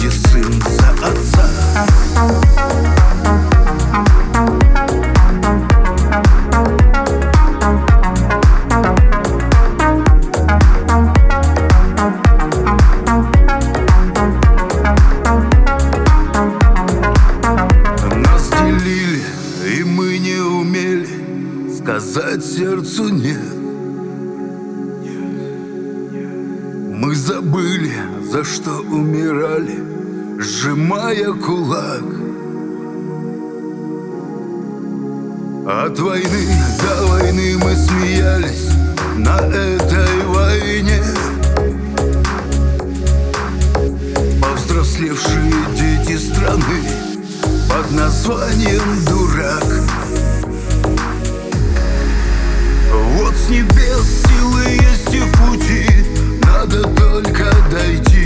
и сын за отца. Нас делили, и мы не умели сказать сердцу нет. Мы забыли, за что умирали, сжимая кулак. От войны до войны мы смеялись на этой войне. Повзрослевшие дети страны под названием «Дурак». Вот с небес силы есть и в пути, надо только дойти.